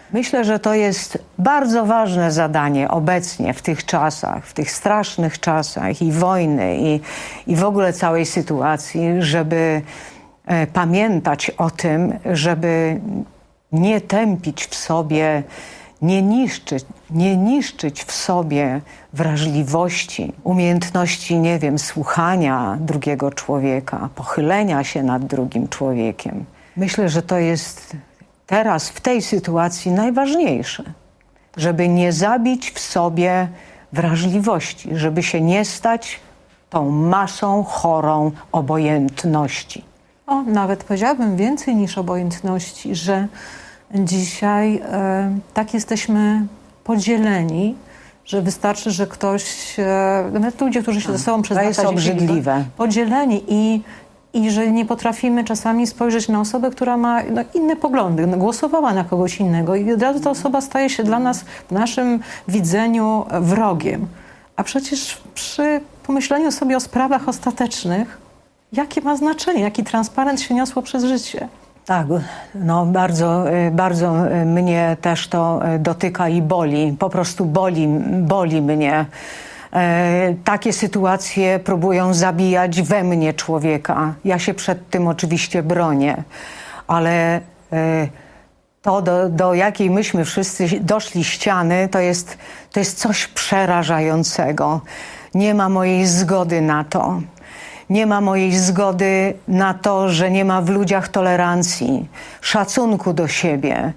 Myślę, że to jest bardzo ważne zadanie obecnie w tych czasach, w tych strasznych czasach i wojny i, i w ogóle całej sytuacji, żeby e, pamiętać o tym, żeby nie tępić w sobie, nie niszczyć, nie niszczyć w sobie wrażliwości, umiejętności, nie wiem, słuchania drugiego człowieka, pochylenia się nad drugim człowiekiem. Myślę, że to jest teraz w tej sytuacji najważniejsze, żeby nie zabić w sobie wrażliwości, żeby się nie stać tą masą chorą obojętności. O, nawet powiedziałabym więcej niż obojętności, że dzisiaj e, tak jesteśmy podzieleni, że wystarczy, że ktoś, e, nawet ludzie, którzy się ze sobą przez To jest lata obrzydliwe. podzieleni i I że nie potrafimy czasami spojrzeć na osobę, która ma no, inne poglądy, no, głosowała na kogoś innego i od razu ta osoba staje się dla nas w naszym widzeniu wrogiem. A przecież przy pomyśleniu sobie o sprawach ostatecznych, jakie ma znaczenie, jaki transparent się niosło przez życie. Tak, no bardzo, bardzo mnie też to dotyka i boli. Po prostu boli, boli mnie. E, takie sytuacje próbują zabijać we mnie człowieka. Ja się przed tym oczywiście bronię, ale e, to, do, do jakiej myśmy wszyscy doszli ściany, to jest, to jest coś przerażającego. Nie ma mojej zgody na to. Nie ma mojej zgody na to, że nie ma w ludziach tolerancji, szacunku do siebie.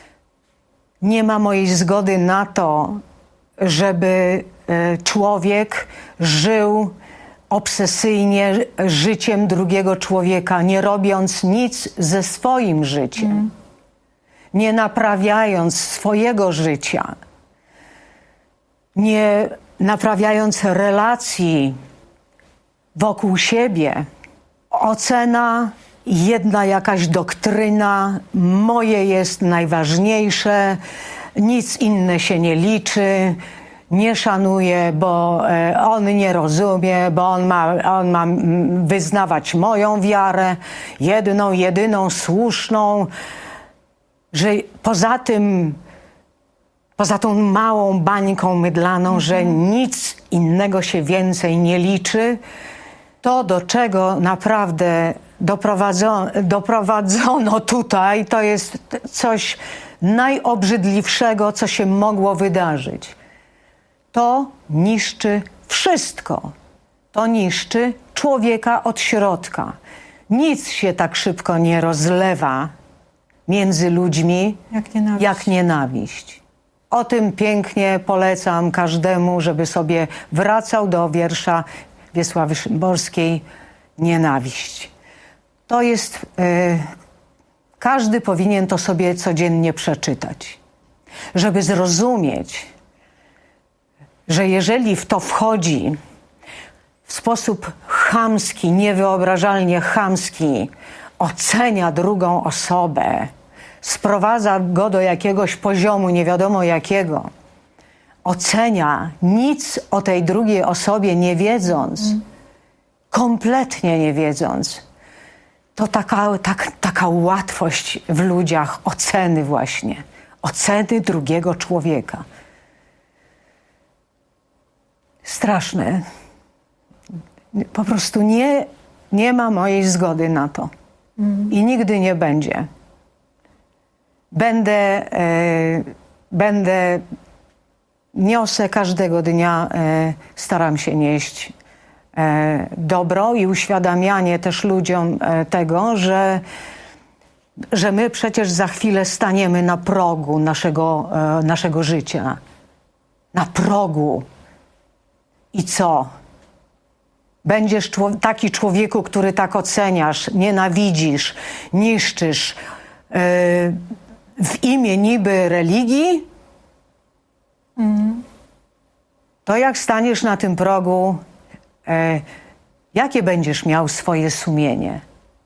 Nie ma mojej zgody na to, żeby człowiek żył obsesyjnie życiem drugiego człowieka, nie robiąc nic ze swoim życiem, mm. nie naprawiając swojego życia, nie naprawiając relacji wokół siebie. Ocena, jedna jakaś doktryna, moje jest najważniejsze, nic inne się nie liczy, nie szanuje, bo on nie rozumie, bo on ma, on ma wyznawać moją wiarę, jedną, jedyną, słuszną, że poza tym, poza tą małą bańką mydlaną, mhm. że nic innego się więcej nie liczy, to, do czego naprawdę doprowadzono, doprowadzono tutaj, to jest coś najobrzydliwszego, co się mogło wydarzyć. To niszczy wszystko. To niszczy człowieka od środka. Nic się tak szybko nie rozlewa między ludźmi jak nienawiść. Jak nienawiść. O tym pięknie polecam każdemu, żeby sobie wracał do wiersza Wiesławy Szymborskiej Nienawiść. To jest... Yy, każdy powinien to sobie codziennie przeczytać, żeby zrozumieć, że jeżeli w to wchodzi w sposób chamski, niewyobrażalnie chamski, ocenia drugą osobę, sprowadza go do jakiegoś poziomu, nie wiadomo jakiego, ocenia, nic o tej drugiej osobie nie wiedząc, mm. kompletnie nie wiedząc, to taka, tak, taka łatwość w ludziach oceny właśnie, oceny drugiego człowieka. Straszne. Po prostu nie, nie ma mojej zgody na to. Mm. I nigdy nie będzie. Będę, e, będę, niosę każdego dnia, e, staram się nieść e, dobro i uświadamianie też ludziom e, tego, że, że my przecież za chwilę staniemy na progu naszego, e, naszego życia. Na progu. I co? Będziesz człow- taki człowieku, który tak oceniasz, nienawidzisz, niszczysz yy, w imię niby religii? Mm. To jak staniesz na tym progu, yy, jakie będziesz miał swoje sumienie?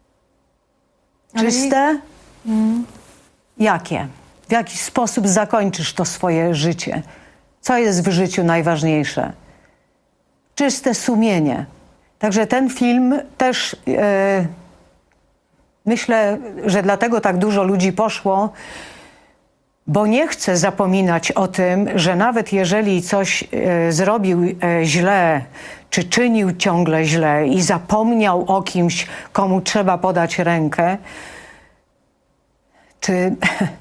Czyste? Mm. Jakie? W jaki sposób zakończysz to swoje życie? Co jest w życiu najważniejsze? Czyste sumienie. Także ten film też e, myślę, że dlatego tak dużo ludzi poszło, bo nie chce zapominać o tym, że nawet jeżeli coś e, zrobił e, źle, czy czynił ciągle źle i zapomniał o kimś, komu trzeba podać rękę, czy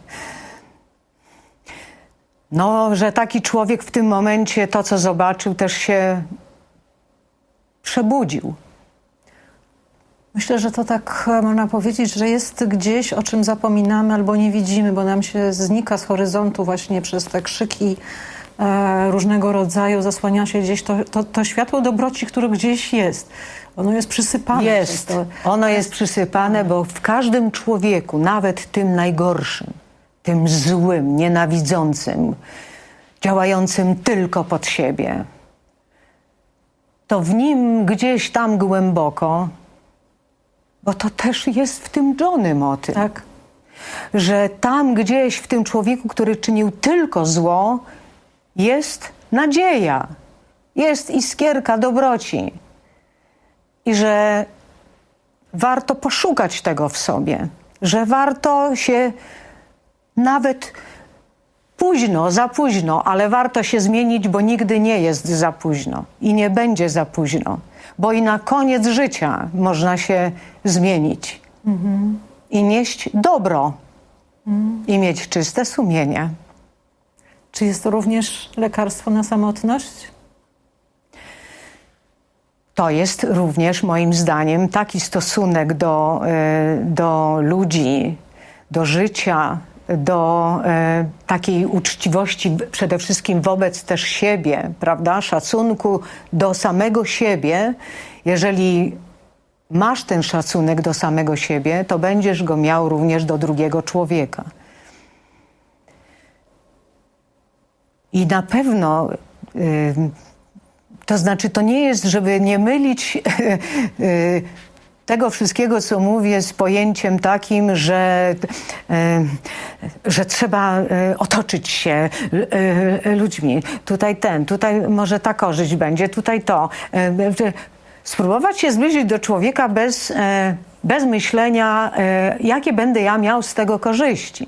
no, że taki człowiek w tym momencie to, co zobaczył, też się przebudził. Myślę, że to tak można powiedzieć, że jest gdzieś, o czym zapominamy albo nie widzimy, bo nam się znika z horyzontu właśnie przez te krzyki e, różnego rodzaju, zasłania się gdzieś to, to, to światło dobroci, które gdzieś jest. Ono jest przysypane. Jest. To, ono jest przysypane, bo w każdym człowieku, nawet tym najgorszym, tym złym, nienawidzącym, działającym tylko pod siebie, to w nim gdzieś tam głęboko, bo to też jest w tym Johnnym o tym, tak. że tam gdzieś w tym człowieku, który czynił tylko zło, jest nadzieja, jest iskierka dobroci i że warto poszukać tego w sobie, że warto się nawet późno, za późno, ale warto się zmienić, bo nigdy nie jest za późno i nie będzie za późno. Bo i na koniec życia można się zmienić mhm. i nieść dobro mhm. i mieć czyste sumienie. Czy jest to również lekarstwo na samotność? To jest również moim zdaniem taki stosunek do, do ludzi, do życia, do e, takiej uczciwości przede wszystkim wobec też siebie, prawda? Szacunku do samego siebie. Jeżeli masz ten szacunek do samego siebie, to będziesz go miał również do drugiego człowieka. I na pewno, y, to znaczy to nie jest, żeby nie mylić y, y, tego wszystkiego, co mówię, z pojęciem takim, że, że trzeba otoczyć się ludźmi. Tutaj ten, tutaj może ta korzyść będzie, tutaj to. Spróbować się zbliżyć do człowieka bez, bez myślenia, jakie będę ja miał z tego korzyści.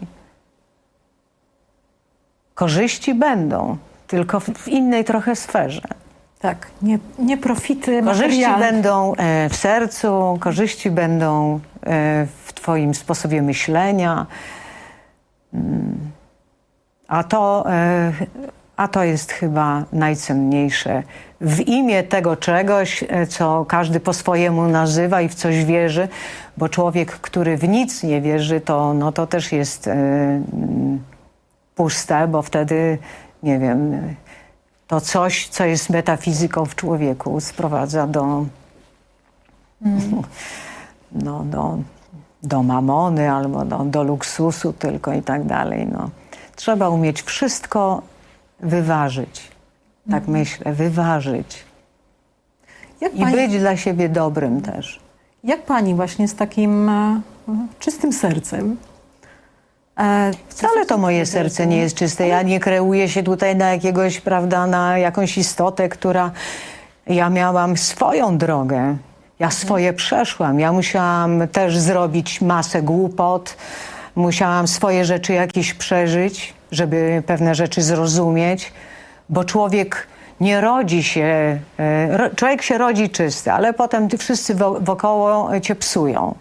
Korzyści będą, tylko w innej trochę sferze. Tak, nie, nie profity Korzyści materialne. będą e, w sercu, korzyści będą e, w twoim sposobie myślenia. Mm. A to, e, a to jest chyba najcenniejsze. W imię tego czegoś, e, co każdy po swojemu nazywa i w coś wierzy, bo człowiek, który w nic nie wierzy, to, no, to też jest e, puste, bo wtedy, nie wiem... To coś, co jest metafizyką w człowieku, sprowadza do, mm. no, do, do mamony albo do, do luksusu tylko i tak dalej. No. Trzeba umieć wszystko wyważyć. Tak mm. myślę, wyważyć. Jak I pani... być dla siebie dobrym też. Jak pani właśnie z takim e, czystym sercem? E, Wcale to moje serce nie jest czyste. Ja nie kreuję się tutaj na jakiegoś, prawda, na jakąś istotę, która... Ja miałam swoją drogę. Ja swoje przeszłam. Ja musiałam też zrobić masę głupot. Musiałam swoje rzeczy jakieś przeżyć, żeby pewne rzeczy zrozumieć. Bo człowiek nie rodzi się... E, człowiek się rodzi czysty, ale potem ty wszyscy wo- wokoło cię psują.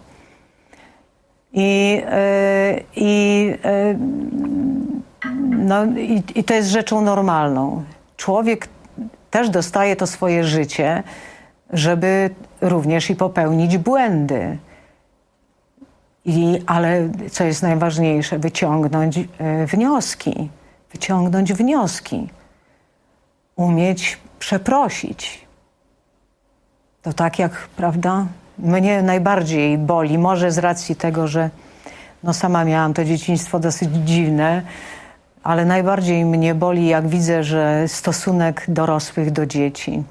I, yy, i, yy, no, i, i to jest rzeczą normalną. Człowiek też dostaje to swoje życie, żeby również i popełnić błędy. I, ale co jest najważniejsze, wyciągnąć yy, wnioski. Wyciągnąć wnioski. Umieć przeprosić. To tak jak, prawda... Mnie najbardziej boli, może z racji tego, że no sama miałam to dzieciństwo dosyć dziwne, ale najbardziej mnie boli, jak widzę, że stosunek dorosłych do dzieci.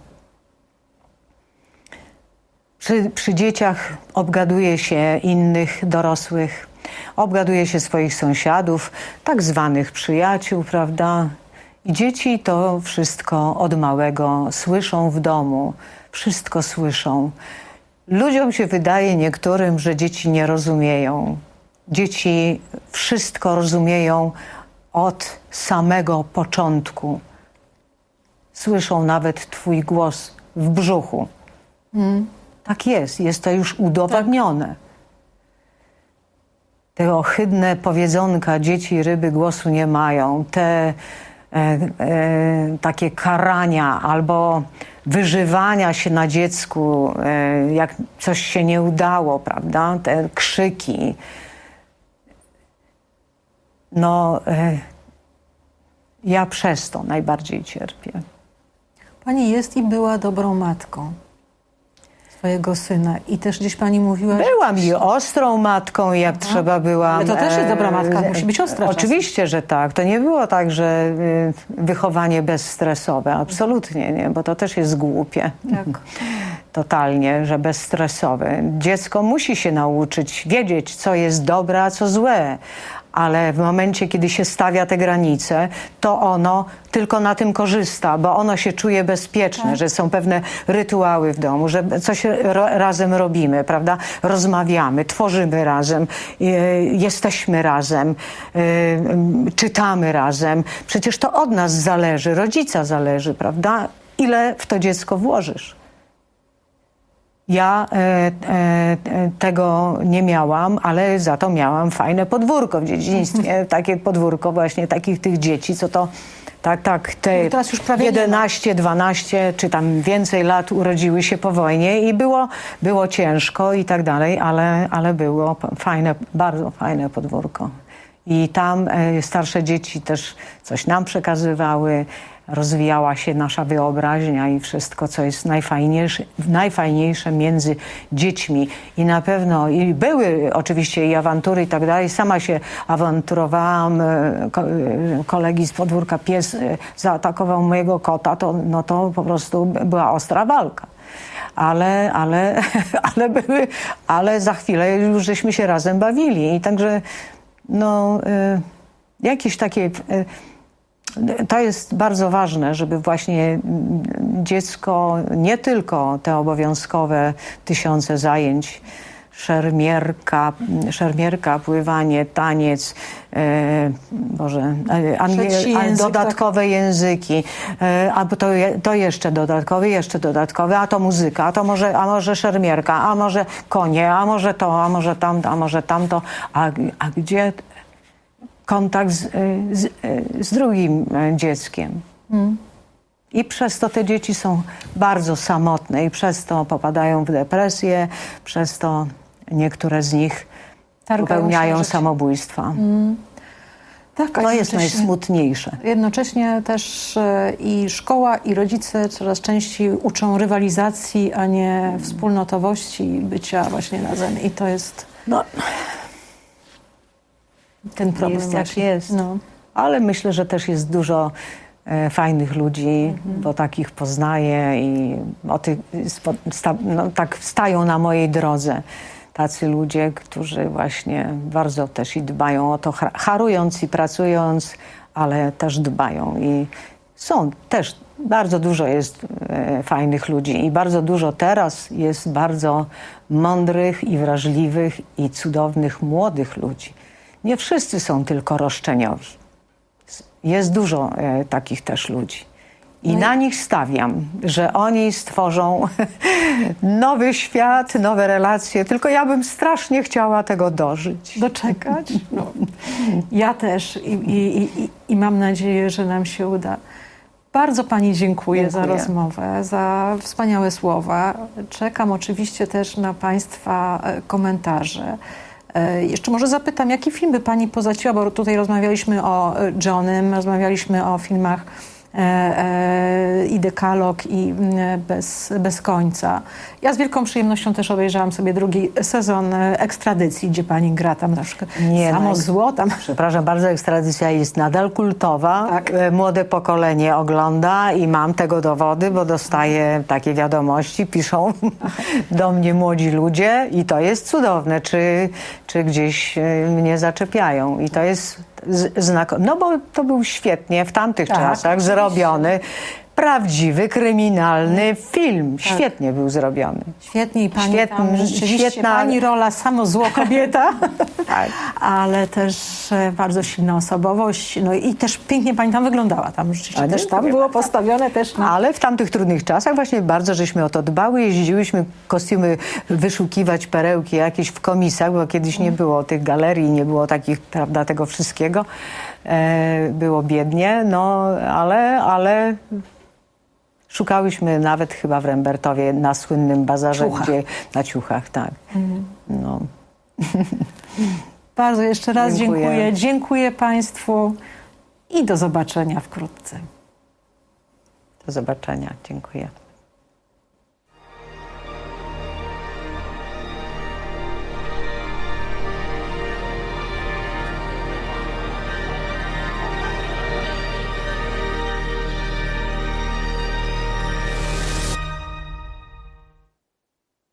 Przy, przy dzieciach obgaduje się innych dorosłych, obgaduje się swoich sąsiadów, tak zwanych przyjaciół, prawda? I dzieci to wszystko od małego słyszą w domu, wszystko słyszą. Ludziom się wydaje niektórym, że dzieci nie rozumieją. Dzieci wszystko rozumieją od samego początku. Słyszą nawet twój głos w brzuchu. Mm. Tak jest, jest to już udowodnione. Tak. Te ohydne powiedzonka, dzieci ryby głosu nie mają, te e, e, takie karania albo wyżywania się na dziecku, e, jak coś się nie udało, prawda? Te krzyki. No, e, ja przez to najbardziej cierpię. Pani jest i była dobrą matką swojego syna i też gdzieś pani mówiła... Byłam że... i ostrą matką, jak Aha. trzeba byłam. Ale to też jest dobra matka, musi być ostra. Oczywiście, czasem. że tak. To nie było tak, że wychowanie bezstresowe. Absolutnie nie, bo to też jest głupie. Tak. Totalnie, że bezstresowe. Dziecko musi się nauczyć wiedzieć, co jest dobre, a co złe. Ale w momencie, kiedy się stawia te granice, to ono tylko na tym korzysta, bo ono się czuje bezpieczne, tak. że są pewne rytuały w domu, że coś ro razem robimy, prawda? Rozmawiamy, tworzymy razem, yy, jesteśmy razem, yy, czytamy razem. Przecież to od nas zależy, rodzica zależy, prawda? Ile w to dziecko włożysz? Ja e, e, tego nie miałam, ale za to miałam fajne podwórko w dzieciństwie. Takie podwórko właśnie takich tych dzieci, co to tak, tak, te teraz już prawie jedenaście, dwanaście czy tam więcej lat urodziły się po wojnie i było, było ciężko i tak dalej, ale, ale było fajne, bardzo fajne podwórko. I tam e, starsze dzieci też coś nam przekazywały. Rozwijała się nasza wyobraźnia i wszystko, co jest najfajniejsze, najfajniejsze między dziećmi. I na pewno, i były oczywiście i awantury i tak dalej. Sama się awanturowałam, kolegi z podwórka, pies zaatakował mojego kota, to, no to po prostu była ostra walka. Ale, ale, ale, były, ale za chwilę już żeśmy się razem bawili. I także no, y, jakieś takie... Y, To jest bardzo ważne, żeby właśnie dziecko nie tylko te obowiązkowe tysiące zajęć, szermierka, szermierka pływanie, taniec, e, Boże, angiel, dodatkowe tak. języki, e, albo to, to jeszcze dodatkowe, jeszcze dodatkowe, a to muzyka, a to może, a może szermierka, a może konie, a może to, a może tamto, a może tamto, a, a gdzie... kontakt z, z, z drugim dzieckiem. Mm. I przez to te dzieci są bardzo samotne i przez to popadają w depresję, przez to niektóre z nich Targają popełniają samobójstwa. Mm. Tak, to jest najsmutniejsze. Jednocześnie też i szkoła, i rodzice coraz częściej uczą rywalizacji, a nie wspólnotowości, bycia właśnie razem. I to jest... No. Ten problem jest jak jest. No. Ale myślę, że też jest dużo e, fajnych ludzi, mhm. bo takich poznaję i o tych, sta, no, tak stają na mojej drodze tacy ludzie, którzy właśnie bardzo też i dbają o to, harując i pracując, ale też dbają. I są też, bardzo dużo jest e, fajnych ludzi i bardzo dużo teraz jest bardzo mądrych i wrażliwych i cudownych młodych ludzi. Nie wszyscy są tylko roszczeniowi. Jest dużo e, takich też ludzi. I no na i... nich stawiam, że oni stworzą nowy świat, nowe relacje. Tylko ja bym strasznie chciała tego dożyć. Doczekać? No. Ja też. I, i, i, i mam nadzieję, że nam się uda. Bardzo pani dziękuję, dziękuję za rozmowę, za wspaniałe słowa. Czekam oczywiście też na państwa komentarze. Jeszcze może zapytam, jaki film by pani poleciła, bo tutaj rozmawialiśmy o Johnem, rozmawialiśmy o filmach e, e, i Dekalog, i bez, bez końca. Ja z wielką przyjemnością też obejrzałam sobie drugi sezon Ekstradycji, gdzie pani gra tam na przykład Nie, samo no, zło. Tam. Przepraszam bardzo, Ekstradycja jest nadal kultowa. Tak. Młode pokolenie ogląda i mam tego dowody, bo dostaję takie wiadomości, piszą do mnie młodzi ludzie i to jest cudowne, czy, czy gdzieś mnie zaczepiają. I to jest znakomite. No bo to był świetnie w tamtych tak, czasach zrobiony. prawdziwy, kryminalny film. Świetnie był zrobiony. Świetnie i pani Świetny- tam rzeczywiście, świetna- pani rola samo zło kobieta, Tak. ale też e, bardzo silna osobowość, no i też pięknie pani tam wyglądała, tam rzeczywiście A, też tam dziękuję było postawione też na... Ale w tamtych trudnych czasach właśnie bardzo żeśmy o to dbały. Jeździłyśmy kostiumy wyszukiwać, perełki jakieś w komisach, bo kiedyś nie było tych galerii, nie było takich, prawda, tego wszystkiego. E, było biednie, no ale, ale szukałyśmy nawet chyba w Rembertowie na słynnym bazarze, Ciuchach. gdzie na ciuchach, tak. No. Bardzo jeszcze raz Dziękuję. dziękuję. Dziękuję państwu i do zobaczenia wkrótce. Do zobaczenia. Dziękuję.